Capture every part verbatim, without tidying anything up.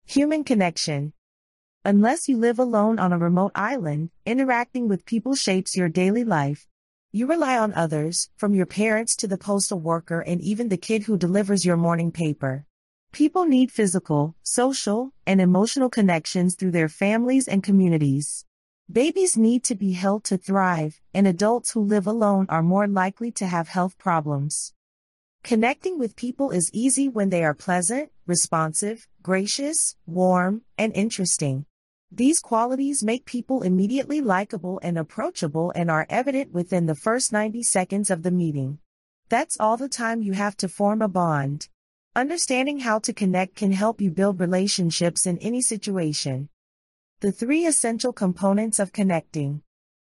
Human connection. Unless you live alone on a remote island, interacting with people shapes your daily life. You rely on others, from your parents to the postal worker and even the kid who delivers your morning paper. People need physical, social, and emotional connections through their families and communities. Babies need to be held to thrive, and adults who live alone are more likely to have health problems. Connecting with people is easy when they are pleasant, responsive, gracious, warm, and interesting. These qualities make people immediately likable and approachable and are evident within the first ninety seconds of the meeting. That's all the time you have to form a bond. Understanding how to connect can help you build relationships in any situation. The three essential components of connecting.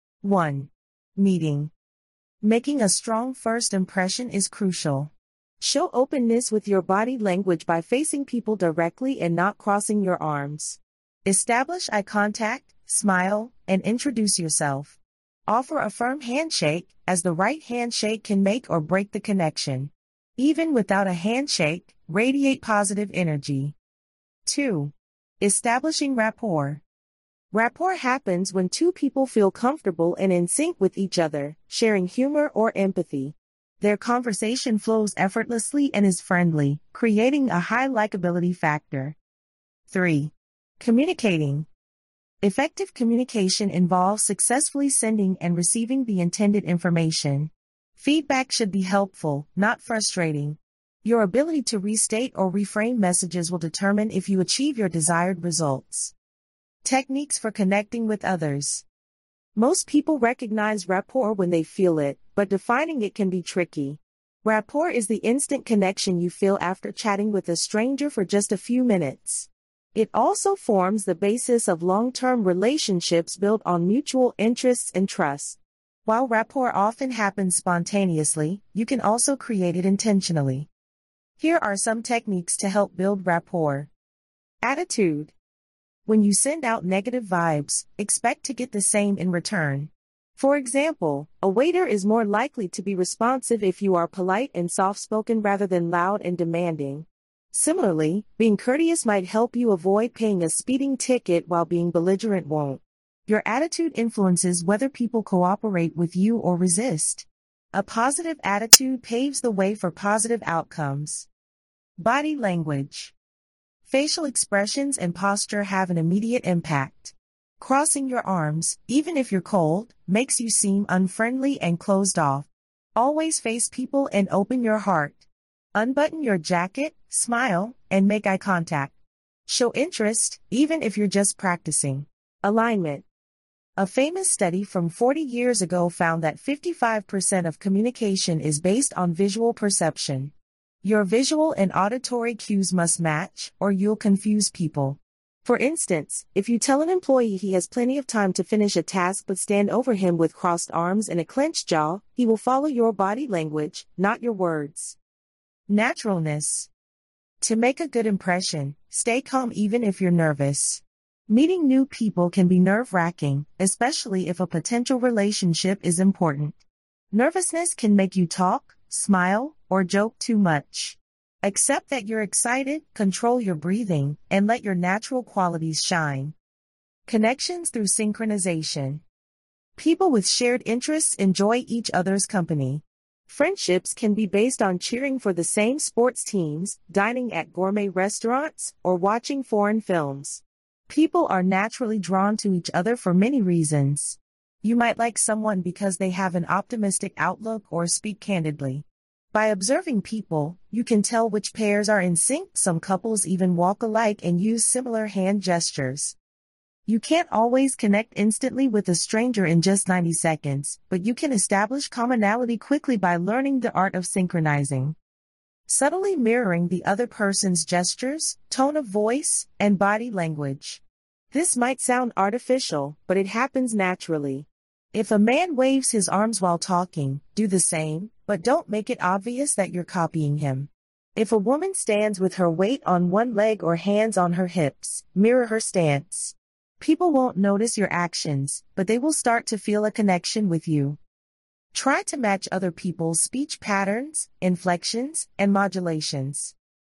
one. Meeting. Making a strong first impression is crucial. Show openness with your body language by facing people directly and not crossing your arms. Establish eye contact, smile, and introduce yourself. Offer a firm handshake, as the right handshake can make or break the connection. Even without a handshake, radiate positive energy. two. Establishing rapport. Rapport happens when two people feel comfortable and in sync with each other, sharing humor or empathy. Their conversation flows effortlessly and is friendly, creating a high likability factor. three. Communicating. Effective communication involves successfully sending and receiving the intended information. Feedback should be helpful, not frustrating. Your ability to restate or reframe messages will determine if you achieve your desired results. Techniques for connecting with others. Most people recognize rapport when they feel it, but defining it can be tricky. Rapport is the instant connection you feel after chatting with a stranger for just a few minutes. It also forms the basis of long-term relationships built on mutual interests and trust. While rapport often happens spontaneously, you can also create it intentionally. Here are some techniques to help build rapport. Attitude. When you send out negative vibes, expect to get the same in return. For example, a waiter is more likely to be responsive if you are polite and soft-spoken rather than loud and demanding. Similarly, being courteous might help you avoid paying a speeding ticket while being belligerent won't. Your attitude influences whether people cooperate with you or resist. A positive attitude paves the way for positive outcomes. Body language. Facial expressions and posture have an immediate impact. Crossing your arms, even if you're cold, makes you seem unfriendly and closed off. Always face people and open your heart. Unbutton your jacket, smile, and make eye contact. Show interest, even if you're just practicing. Alignment. A famous study from forty years ago found that fifty-five percent of communication is based on visual perception. Your visual and auditory cues must match, or you'll confuse people. For instance, if you tell an employee he has plenty of time to finish a task but stand over him with crossed arms and a clenched jaw, he will follow your body language, not your words. Naturalness. To make a good impression, stay calm even if you're nervous. Meeting new people can be nerve-wracking, especially if a potential relationship is important. Nervousness can make you talk, smile, or joke too much. Accept that you're excited, control your breathing, and let your natural qualities shine. Connections through synchronization. People with shared interests enjoy each other's company. Friendships can be based on cheering for the same sports teams, dining at gourmet restaurants, or watching foreign films. People are naturally drawn to each other for many reasons. You might like someone because they have an optimistic outlook or speak candidly. By observing people, you can tell which pairs are in sync. Some couples even walk alike and use similar hand gestures. You can't always connect instantly with a stranger in just ninety seconds, but you can establish commonality quickly by learning the art of synchronizing. Subtly mirroring the other person's gestures, tone of voice, and body language. This might sound artificial, but it happens naturally. If a man waves his arms while talking, do the same, but don't make it obvious that you're copying him. If a woman stands with her weight on one leg or hands on her hips, mirror her stance. People won't notice your actions, but they will start to feel a connection with you. Try to match other people's speech patterns, inflections, and modulations.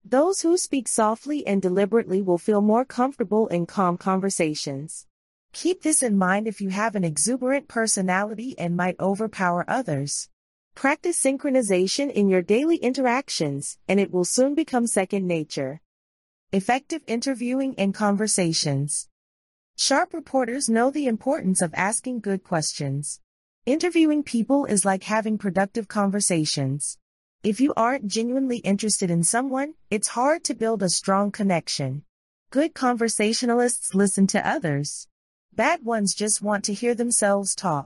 Those who speak softly and deliberately will feel more comfortable in calm conversations. Keep this in mind if you have an exuberant personality and might overpower others. Practice synchronization in your daily interactions, and it will soon become second nature. Effective interviewing and conversations. Sharp reporters know the importance of asking good questions. Interviewing people is like having productive conversations. If you aren't genuinely interested in someone, it's hard to build a strong connection. Good conversationalists listen to others. Bad ones just want to hear themselves talk.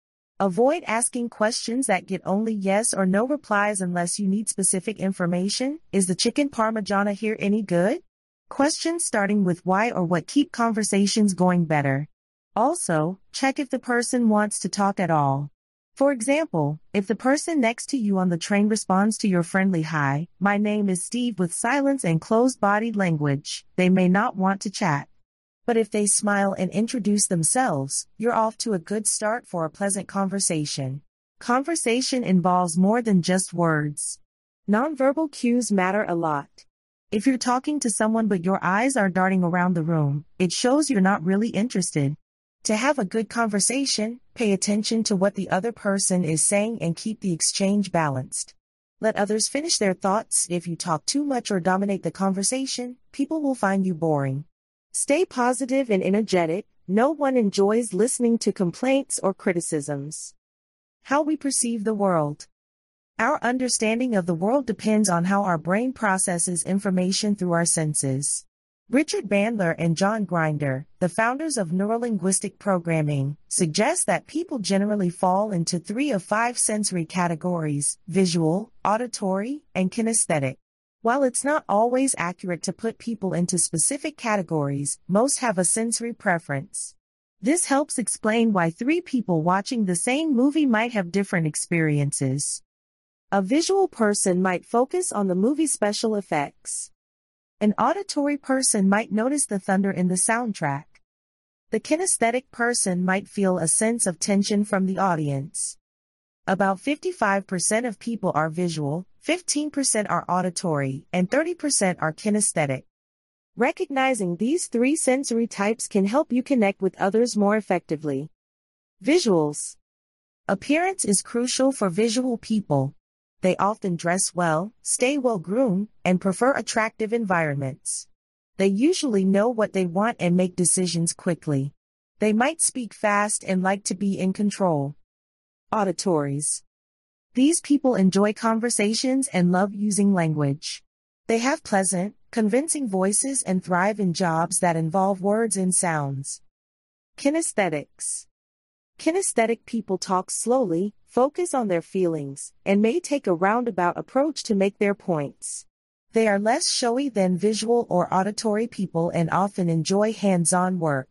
Avoid asking questions that get only yes or no replies unless you need specific information. Is the chicken parmigiana here any good? Questions starting with why or what keep conversations going better. Also, check if the person wants to talk at all. For example, if the person next to you on the train responds to your friendly hi, my name is Steve with silence and closed body language, they may not want to chat. But if they smile and introduce themselves, you're off to a good start for a pleasant conversation. Conversation involves more than just words. Nonverbal cues matter a lot. If you're talking to someone but your eyes are darting around the room, it shows you're not really interested. To have a good conversation, pay attention to what the other person is saying and keep the exchange balanced. Let others finish their thoughts. If you talk too much or dominate the conversation, people will find you boring. Stay positive and energetic. No one enjoys listening to complaints or criticisms. How we perceive the world. Our understanding of the world depends on how our brain processes information through our senses. Richard Bandler and John Grinder, the founders of neurolinguistic programming, suggest that people generally fall into three of five sensory categories: visual, auditory, and kinesthetic. While it's not always accurate to put people into specific categories, most have a sensory preference. This helps explain why three people watching the same movie might have different experiences. A visual person might focus on the movie's special effects. An auditory person might notice the thunder in the soundtrack. The kinesthetic person might feel a sense of tension from the audience. About fifty-five percent of people are visual, fifteen percent are auditory, and thirty percent are kinesthetic. Recognizing these three sensory types can help you connect with others more effectively. Visuals. Appearance is crucial for visual people. They often dress well, stay well-groomed, and prefer attractive environments. They usually know what they want and make decisions quickly. They might speak fast and like to be in control. Auditories. These people enjoy conversations and love using language. They have pleasant, convincing voices and thrive in jobs that involve words and sounds. Kinesthetics. Kinesthetic people talk slowly, focus on their feelings, and may take a roundabout approach to make their points. They are less showy than visual or auditory people and often enjoy hands-on work.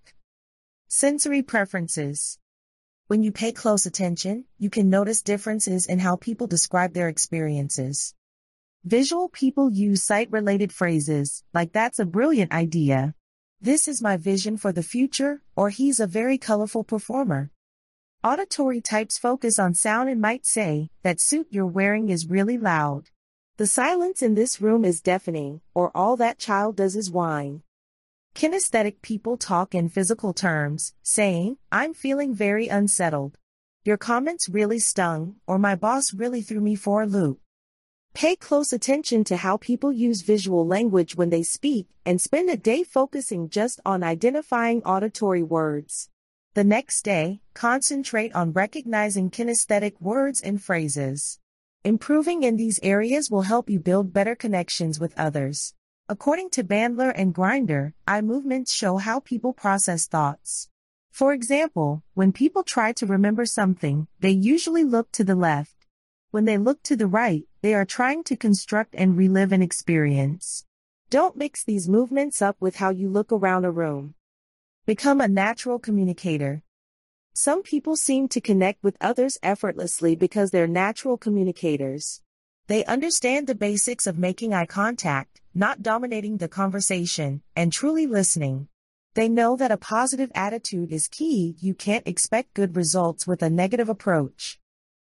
Sensory preferences. When you pay close attention, you can notice differences in how people describe their experiences. Visual people use sight-related phrases, like "that's a brilliant idea," "this is my vision for the future," or "he's a very colorful performer." Auditory types focus on sound and might say, "that suit you're wearing is really loud." "The silence in this room is deafening," or "all that child does is whine." Kinesthetic people talk in physical terms, saying, "I'm feeling very unsettled," "your comments really stung," or "my boss really threw me for a loop." Pay close attention to how people use visual language when they speak, and spend a day focusing just on identifying auditory words. The next day, concentrate on recognizing kinesthetic words and phrases. Improving in these areas will help you build better connections with others. According to Bandler and Grinder, eye movements show how people process thoughts. For example, when people try to remember something, they usually look to the left. When they look to the right, they are trying to construct and relive an experience. Don't mix these movements up with how you look around a room. Become a natural communicator. Some people seem to connect with others effortlessly because they're natural communicators. They understand the basics of making eye contact, not dominating the conversation, and truly listening. They know that a positive attitude is key. You can't expect good results with a negative approach.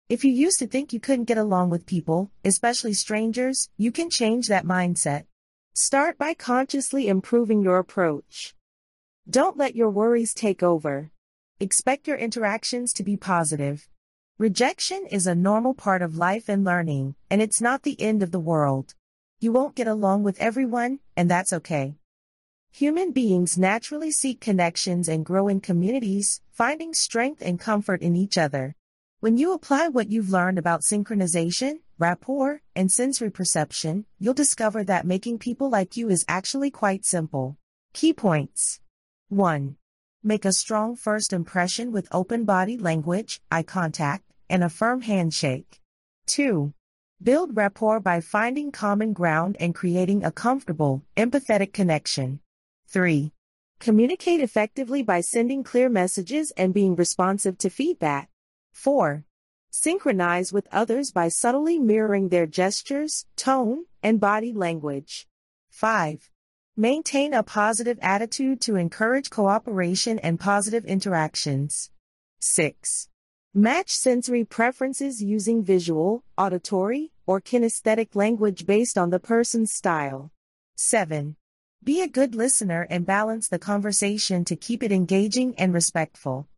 If you used to think you couldn't get along with people, especially strangers, you can change that mindset. Start by consciously improving your approach. Don't let your worries take over. Expect your interactions to be positive. Rejection is a normal part of life and learning, and it's not the end of the world. You won't get along with everyone, and that's okay. Human beings naturally seek connections and grow in communities, finding strength and comfort in each other. When you apply what you've learned about synchronization, rapport, and sensory perception, you'll discover that making people like you is actually quite simple. Key points. one. Make a strong first impression with open body language, eye contact, and a firm handshake. two. Build rapport by finding common ground and creating a comfortable, empathetic connection. three. Communicate effectively by sending clear messages and being responsive to feedback. four. Synchronize with others by subtly mirroring their gestures, tone, and body language. five. Maintain a positive attitude to encourage cooperation and positive interactions. six. Match sensory preferences using visual, auditory, or kinesthetic language based on the person's style. seven. Be a good listener and balance the conversation to keep it engaging and respectful.